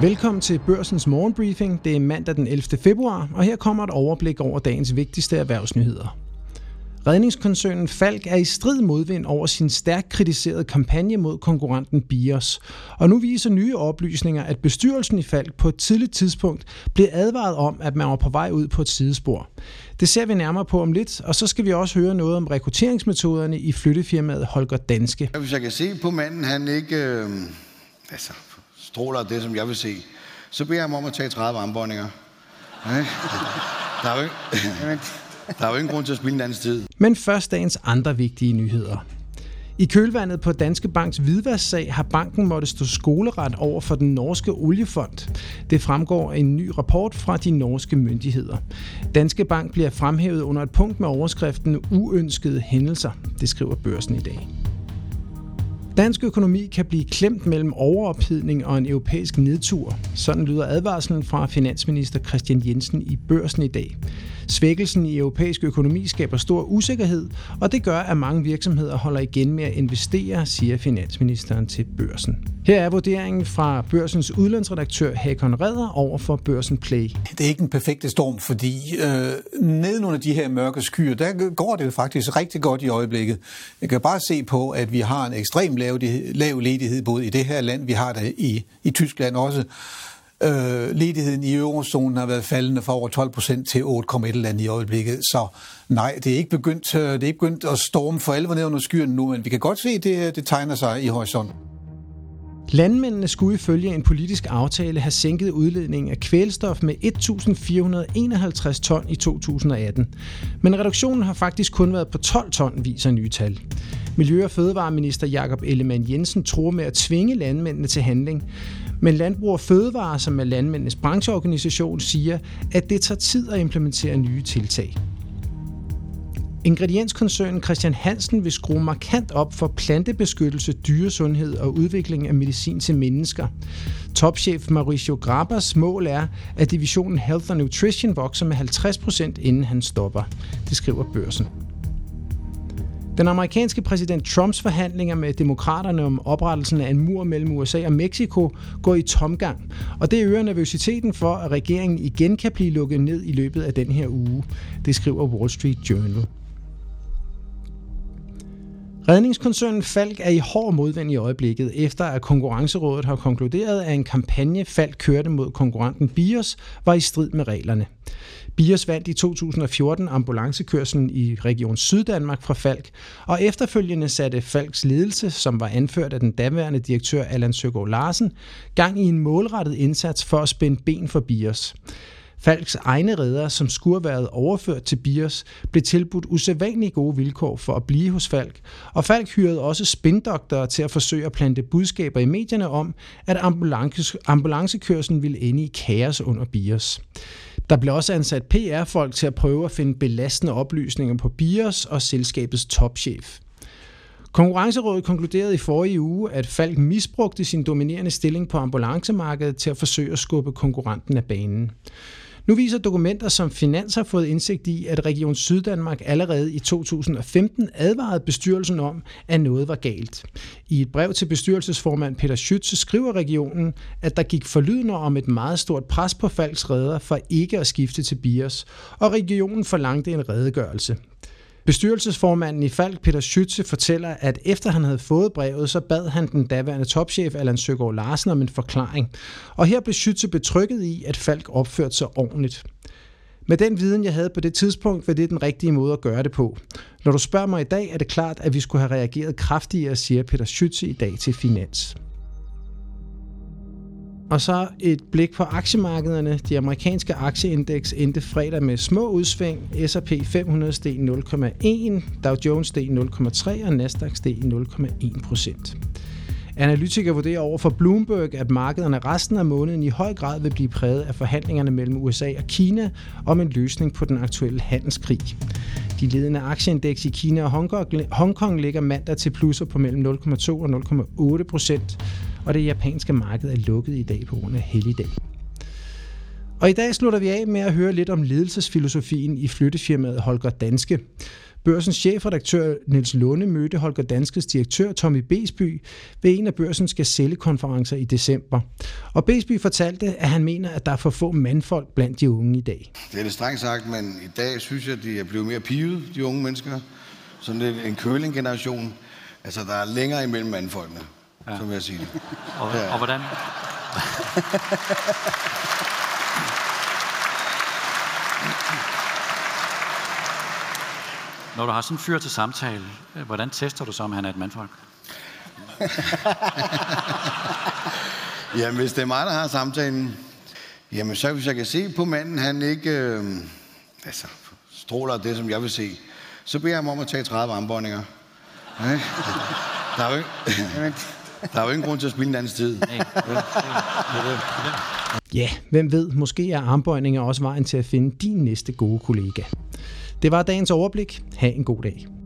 Velkommen til Børsens morgenbriefing. Det er mandag den 11. februar, og her kommer et overblik over dagens vigtigste erhvervsnyheder. Redningskoncernen Falck er i strid modvind over sin stærkt kritiserede kampagne mod konkurrenten Bios. Og nu viser nye oplysninger, at bestyrelsen i Falck på et tidligt tidspunkt blev advaret om, at man var på vej ud på et sidespor. Det ser vi nærmere på om lidt, og så skal vi også høre noget om rekrutteringsmetoderne i flyttefirmaet Holger Danske. Hvis jeg kan se på manden, han ikke stråler det, som jeg vil se, så beder jeg ham om at tage 30 armbåndinger. Der er jo ingen grund til at spille en anden tid. Men først dagens andre vigtige nyheder. I kølvandet på Danske Banks hvidvasksag har banken måttet stå skoleret over for den norske oliefond. Det fremgår af en ny rapport fra de norske myndigheder. Danske Bank bliver fremhævet under et punkt med overskriften uønskede hændelser. Det skriver Børsen i dag. Dansk økonomi kan blive klemt mellem overophedning og en europæisk nedtur. Sådan lyder advarslen fra finansminister Kristian Jensen i Børsen i dag. Svækkelsen i europæisk økonomi skaber stor usikkerhed, og det gør, at mange virksomheder holder igen med at investere, siger finansministeren til Børsen. Her er vurderingen fra Børsens udlandsredaktør Hakon Redder over for Børsen Play. Det er ikke en perfekte storm, fordi neden under de her mørke skyer, der går det faktisk rigtig godt i øjeblikket. Jeg kan bare se på, at vi har en ekstrem lav ledighed både i det her land, vi har det i Tyskland også. Ledigheden i eurozonen har været faldende fra over 12% til 8,1% i øjeblikket. Så nej, det er ikke begyndt at storme for alvor ned under skyerne nu, men vi kan godt se, at det tegner sig i horisonten. Landmændene skulle ifølge en politisk aftale have sænket udledningen af kvælstof med 1.451 ton i 2018. Men reduktionen har faktisk kun været på 12 ton, viser nye tal. Miljø- og fødevareminister Jakob Ellemann-Jensen tror med at tvinge landmændene til handling. Men Landbrug og Fødevare, som er landmændenes brancheorganisation, siger, at det tager tid at implementere nye tiltag. Ingredienskoncernen Christian Hansen vil skrue markant op for plantebeskyttelse, dyresundhed og udvikling af medicin til mennesker. Topchef Mauricio Grabas mål er, at divisionen Health and Nutrition vokser med 50%, inden han stopper. Det skriver Børsen. Den amerikanske præsident Trumps forhandlinger med demokraterne om oprettelsen af en mur mellem USA og Mexico går i tomgang, og det øger nervøsiteten for, at regeringen igen kan blive lukket ned i løbet af den her uge. Det skriver Wall Street Journal. Redningskoncernen Falck er i hård modvind i øjeblikket, efter at Konkurrencerådet har konkluderet, at en kampagne Falck kørte mod konkurrenten Bios var i strid med reglerne. Bios vandt i 2014 ambulancekørslen i Region Syddanmark fra Falck, og efterfølgende satte Falcks ledelse, som var anført af den daværende direktør Allan Søgaard Larsen, gang i en målrettet indsats for at spænde ben for Bios. Falcks egne redere, som skulle have været overført til Bios, blev tilbudt usædvanligt gode vilkår for at blive hos Falck, og Falck hyrede også spindoktorer til at forsøge at plante budskaber i medierne om, at ambulancekørslen ville ende i kaos under Bios. Der blev også ansat PR-folk til at prøve at finde belastende oplysninger på Bios og selskabets topchef. Konkurrencerådet konkluderede i forrige uge, at Falck misbrugte sin dominerende stilling på ambulancemarkedet til at forsøge at skubbe konkurrenten af banen. Nu viser dokumenter, som Finans har fået indsigt i, at Region Syddanmark allerede i 2015 advarede bestyrelsen om, at noget var galt. I et brev til bestyrelsesformand Peter Schütze skriver regionen, at der gik forlydender om et meget stort pres på Falcks redere for ikke at skifte til Bios, og regionen forlangte en redegørelse. Bestyrelsesformanden i Falck, Peter Schütze, fortæller, at efter han havde fået brevet, så bad han den daværende topchef Allan Søgaard Larsen om en forklaring. Og her blev Schütze betrygget i, at Falck opførte sig ordentligt. Med den viden, jeg havde på det tidspunkt, var det den rigtige måde at gøre det på. Når du spørger mig i dag, er det klart, at vi skulle have reageret kraftigere, siger Peter Schütze i dag til Finans. Og så et blik på aktiemarkederne. De amerikanske aktieindeks endte fredag med små udsving. S&P 500 steg 0,1, Dow Jones steg 0,3 og Nasdaq steg 0,1%. Analytikere vurderer over for Bloomberg, at markederne resten af måneden i høj grad vil blive præget af forhandlingerne mellem USA og Kina om en løsning på den aktuelle handelskrig. De ledende aktieindeks i Kina og Hongkong ligger mandag til plusser på mellem 0,2 og 0,8%, og det japanske marked er lukket i dag på grund af helligdag. Og i dag slutter vi af med at høre lidt om ledelsesfilosofien i flyttefirmaet Holger Danske. Børsens chefredaktør Niels Lunde mødte Holger Danskes direktør Tommy Besby ved en af Børsens gazellekonferencer i december. Og Besby fortalte, at han mener, at der er for få mandfolk blandt de unge i dag. Det er lidt strengt sagt, men i dag synes jeg, at de er blevet mere pivet, de unge mennesker. Sådan lidt en curling-generation. Altså, der er længere imellem mandfolkene, som jeg siger. Og hvordan? Når du har sådan en fyr til samtale, hvordan tester du så, om han er et mandfolk? Jamen, hvis det er mig, der har samtalen, jamen så hvis jeg kan se på manden, han ikke stråler det, som jeg vil se, så beder jeg ham om at tage 30 armbøjninger. Der er jo ingen grund til at spille en anden tid. Ja, hvem ved, måske er armbøjninger også vejen til at finde din næste gode kollega. Det var dagens overblik. Ha' en god dag.